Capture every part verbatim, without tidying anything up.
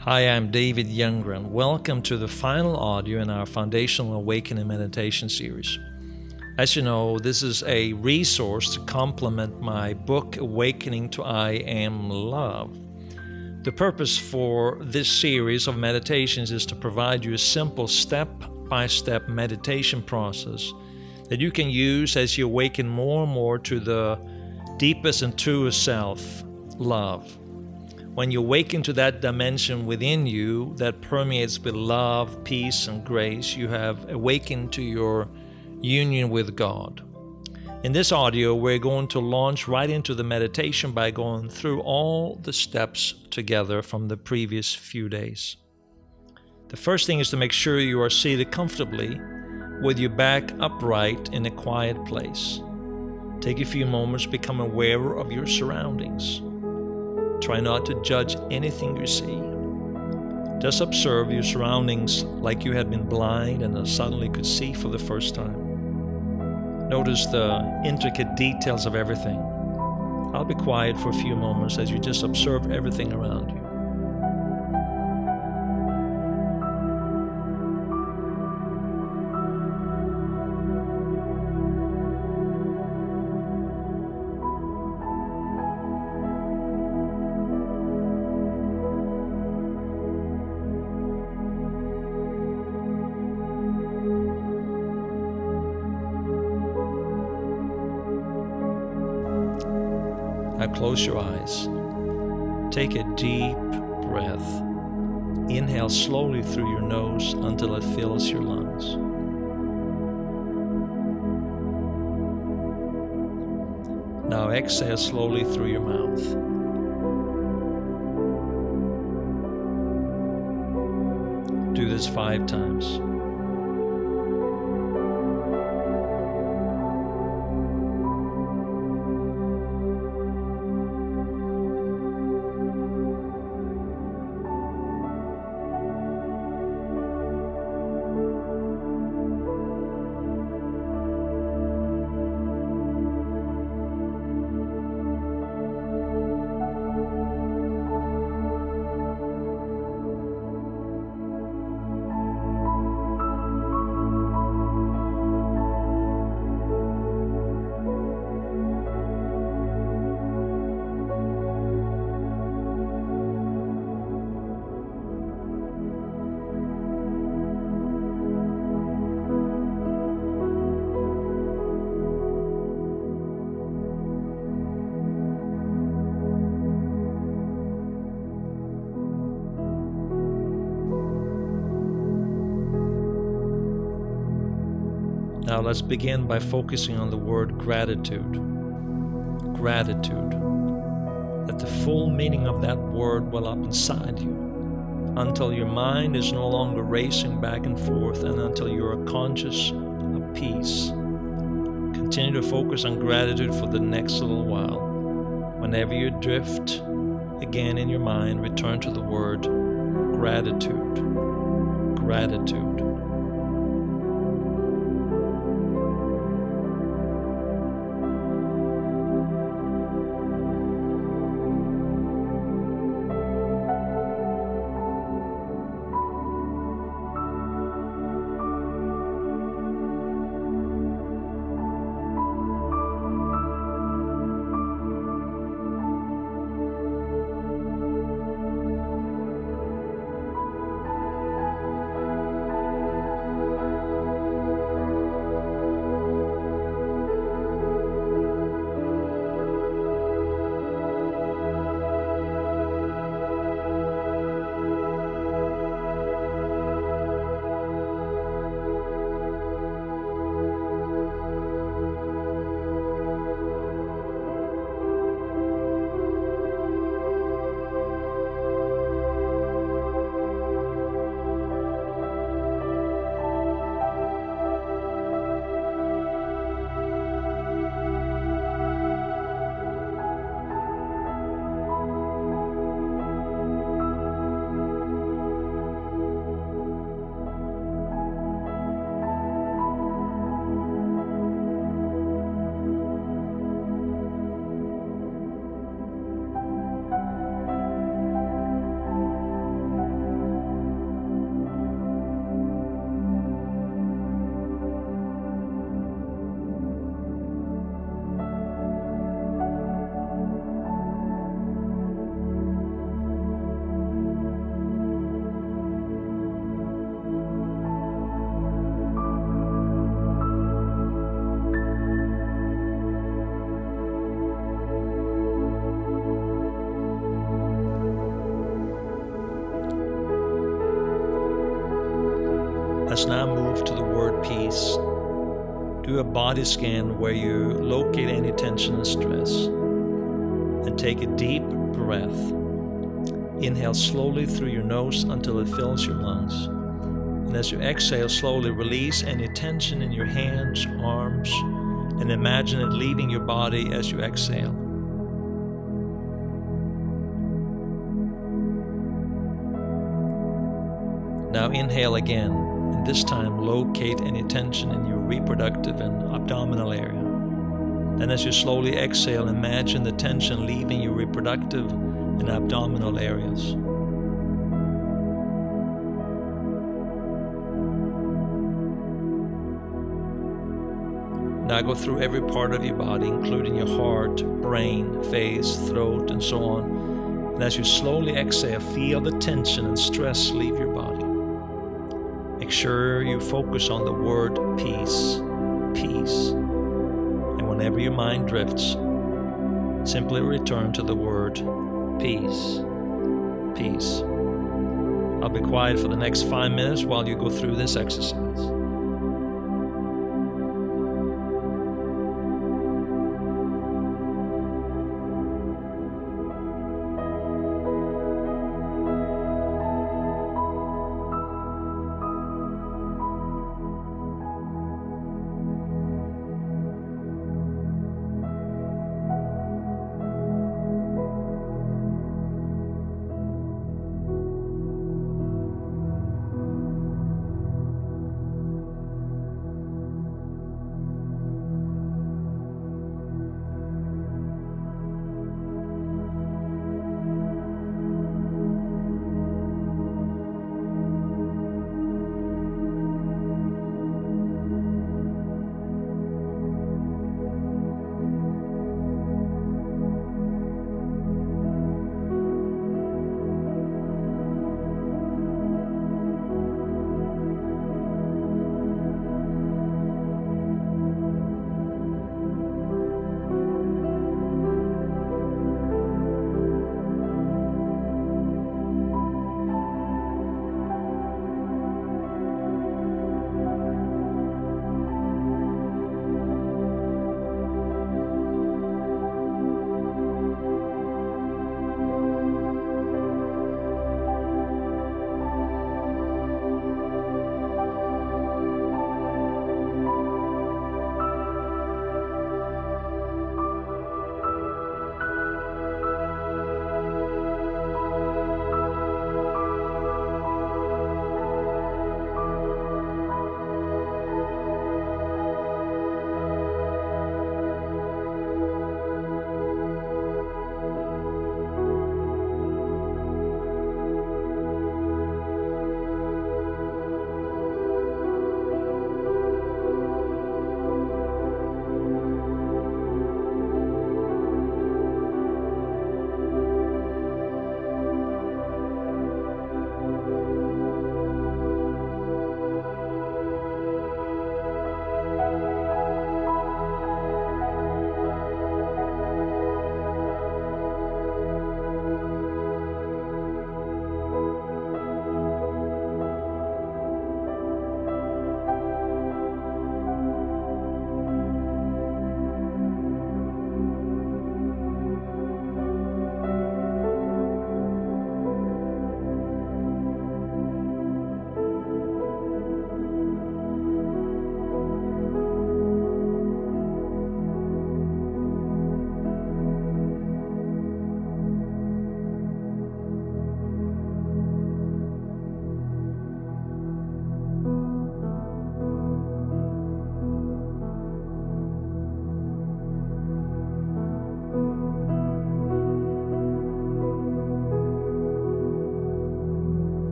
Hi, I'm David Youngren. Welcome to the final audio in our Foundational Awakening Meditation series. As you know, this is a resource to complement my book, Awakening to I Am Love. The purpose for this series of meditations is to provide you a simple step-by-step meditation process that you can use as you awaken more and more to the deepest and truest self, love. When you awaken to that dimension within you that permeates with love, peace, and grace, you have awakened to your union with God. In this audio, we're going to launch right into the meditation by going through all the steps together from the previous few days. The first thing is to make sure you are seated comfortably with your back upright in a quiet place. Take a few moments to become aware of your surroundings. Try not to judge anything you see. Just observe your surroundings like you had been blind and suddenly could see for the first time. Notice the intricate details of everything. I'll be quiet for a few moments as you just observe everything around you. Now close your eyes. Take a deep breath. Inhale slowly through your nose until it fills your lungs. Now exhale slowly through your mouth. Do this five times. Now let's begin by focusing on the word gratitude. Gratitude. Let the full meaning of that word well up inside you until your mind is no longer racing back and forth and until you are conscious of peace. Continue to focus on gratitude for the next little while. Whenever you drift again in your mind, return to the word gratitude. Gratitude. Let's now move to the word peace. Do a body scan where you locate any tension and stress. And take a deep breath. Inhale slowly through your nose until it fills your lungs. And as you exhale, slowly release any tension in your hands, arms, and imagine it leaving your body as you exhale. Now inhale again, and this time locate any tension in your reproductive and abdominal area. Then as you slowly exhale, imagine the tension leaving your reproductive and abdominal areas. Now go through every part of your body, including your heart, brain, face, throat, and so on. And as you slowly exhale, feel the tension and stress leave your body. Make sure you focus on the word peace, peace. And whenever your mind drifts, simply return to the word peace, peace. I'll be quiet for the next five minutes while you go through this exercise.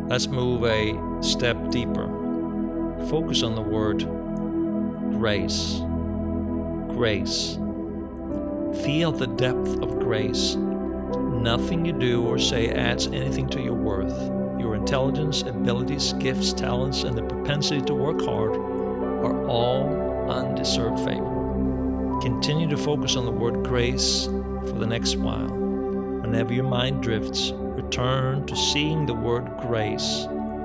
Let's move a step deeper. Focus on the word grace. Grace. Feel the depth of grace. Nothing you do or say adds anything to your worth. Your intelligence, abilities, gifts, talents, and the propensity to work hard are all undeserved favor. Continue to focus on the word grace for the next while. Whenever your mind drifts, return to seeing the word grace.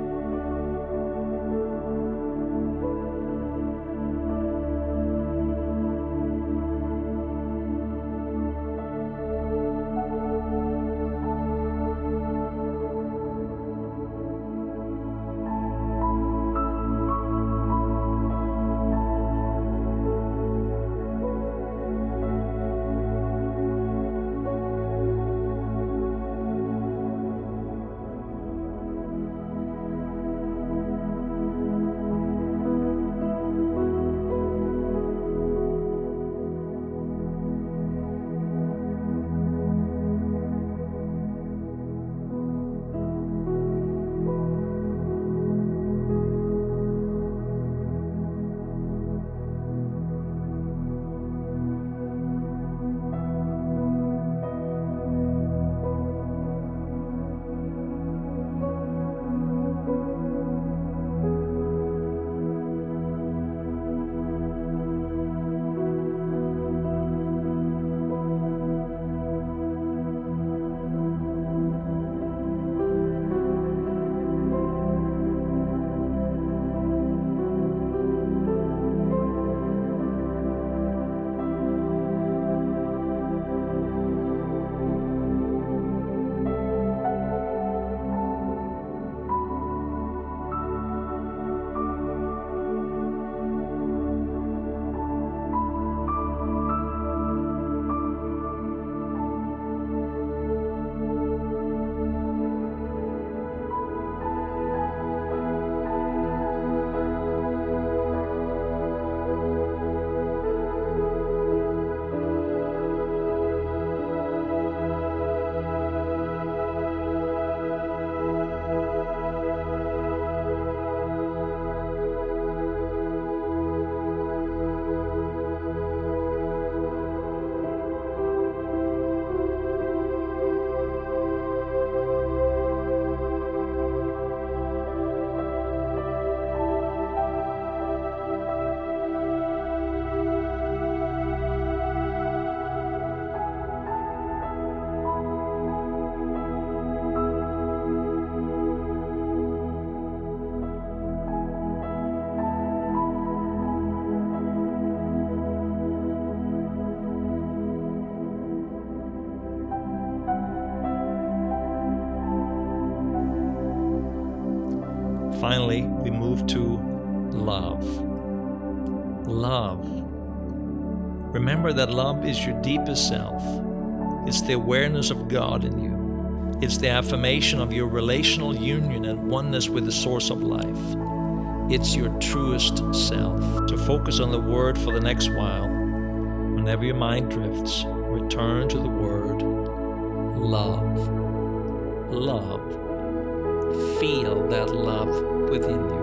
Finally, we move to love. Love. Remember that love is your deepest self. It's the awareness of God in you. It's the affirmation of your relational union and oneness with the source of life. It's your truest self. To focus on the word for the next while, whenever your mind drifts, return to the word love. Love. Feel that love within you.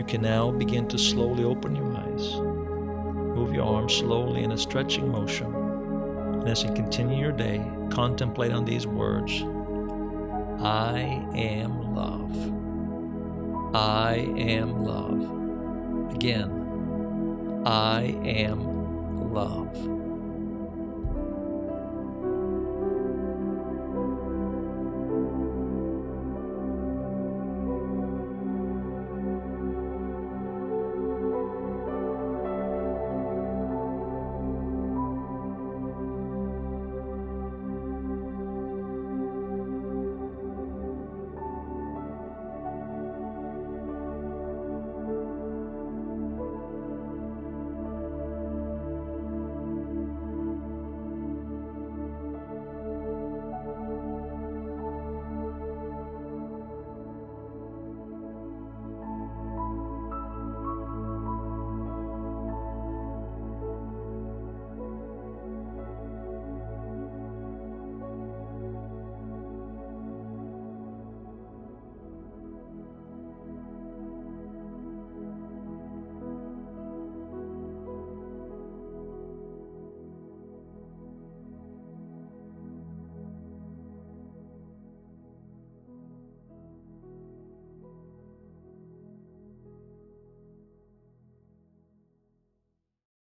You can now begin to slowly open your eyes. Move your arms slowly in a stretching motion. And as you continue your day, contemplate on these words. I am love. I am love. Again, I am love.